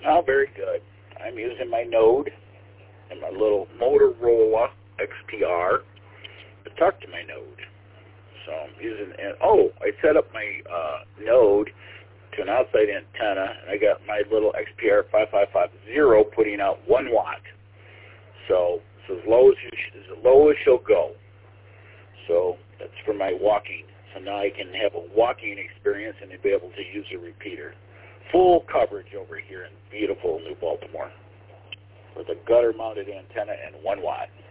Oh, very good. I'm using my Node and my little Motorola XPR to talk to my Node. So I'm using, I set up my Node to an outside antenna, and I got my little XPR 5550 putting out 1 watt. So it's as low as she'll go. So that's for my walking. So now I can have a walking experience and be able to use a repeater. Full coverage over here in beautiful New Baltimore with a gutter-mounted antenna and 1 watt.